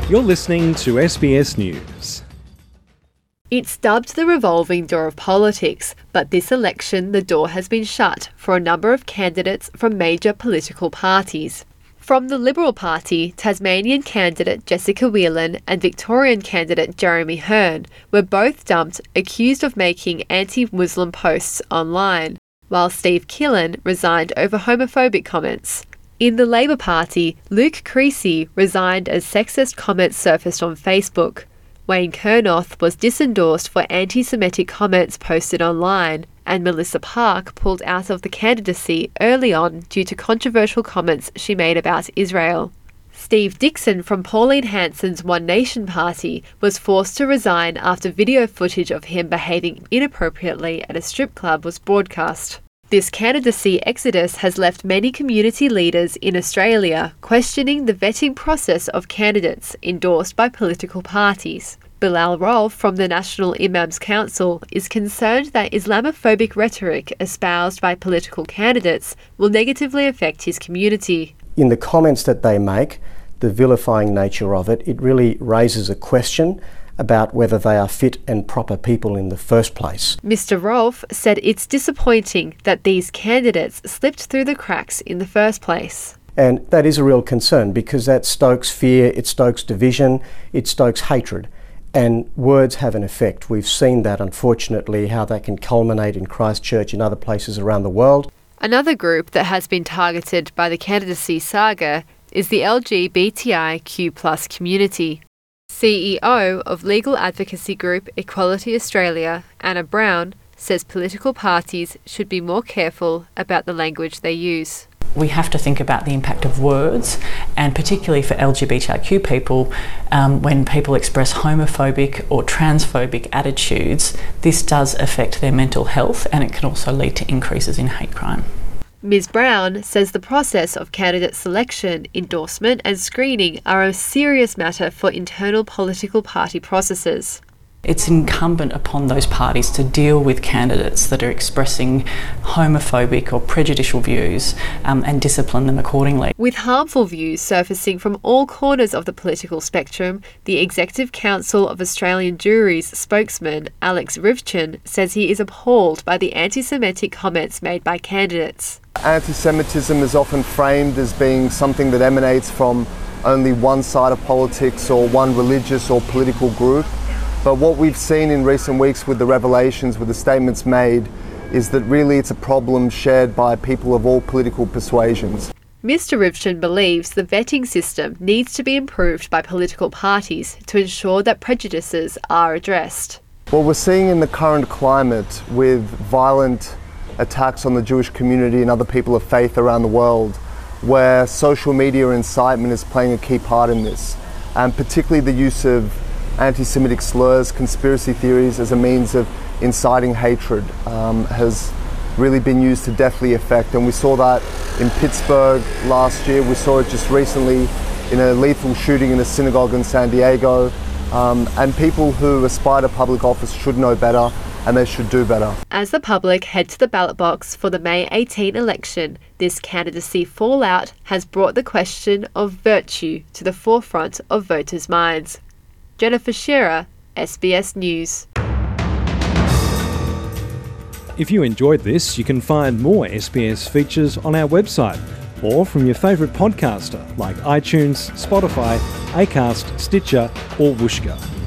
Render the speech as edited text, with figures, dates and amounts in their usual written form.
You're listening to SBS News. It's dubbed the revolving door of politics, but this election the door has been shut for a number of candidates from major political parties. From the Liberal Party, Tasmanian candidate Jessica Whelan and Victorian candidate Jeremy Hearn were both dumped, accused of making anti-Muslim posts online, while Steve Killen resigned over homophobic comments. In the Labor Party, Luke Creasy resigned as sexist comments surfaced on Facebook. Wayne Kernoth was disendorsed for anti-Semitic comments posted online, and Melissa Park pulled out of the candidacy early on due to controversial comments she made about Israel. Steve Dixon from Pauline Hanson's One Nation Party was forced to resign after video footage of him behaving inappropriately at a strip club was broadcast. This candidacy exodus has left many community leaders in Australia questioning the vetting process of candidates endorsed by political parties. Bilal Rolf from the National Imams Council is concerned that Islamophobic rhetoric espoused by political candidates will negatively affect his community. In the comments that they make, the vilifying nature of it, it really raises a question about whether they are fit and proper people in the first place. Mr. Rolfe said it's disappointing that these candidates slipped through the cracks in the first place. And that is a real concern because that stokes fear, it stokes division, it stokes hatred. And words have an effect. We've seen that, unfortunately, how that can culminate in Christchurch and other places around the world. Another group that has been targeted by the candidacy saga is the LGBTIQ+ community. CEO of legal advocacy group Equality Australia, Anna Brown, says political parties should be more careful about the language they use. We have to think about the impact of words, and particularly for LGBTIQ people, when people express homophobic or transphobic attitudes, this does affect their mental health and it can also lead to increases in hate crime. Ms. Brown says the process of candidate selection, endorsement and screening are a serious matter for internal political party processes. It's incumbent upon those parties to deal with candidates that are expressing homophobic or prejudicial views and discipline them accordingly. With harmful views surfacing from all corners of the political spectrum, the Executive Council of Australian Juries spokesman Alex Rivchin says he is appalled by the anti-Semitic comments made by candidates. Anti-Semitism is often framed as being something that emanates from only one side of politics or one religious or political group. But what we've seen in recent weeks with the revelations, with the statements made, is that really it's a problem shared by people of all political persuasions. Mr. Rivchin believes the vetting system needs to be improved by political parties to ensure that prejudices are addressed. What we're seeing in the current climate with violent attacks on the Jewish community and other people of faith around the world, where social media incitement is playing a key part in this, and particularly the use of anti-Semitic slurs, conspiracy theories as a means of inciting hatred has really been used to deathly effect. And we saw that in Pittsburgh last year. We saw it just recently in a lethal shooting in a synagogue in San Diego. And people who aspire to public office should know better and they should do better. As the public head to the ballot box for the May 18 election, this candidacy fallout has brought the question of virtue to the forefront of voters' minds. Jennifer Shearer, SBS News. If you enjoyed this, you can find more SBS features on our website or from your favourite podcaster like iTunes, Spotify, Acast, Stitcher or Whooshkaa.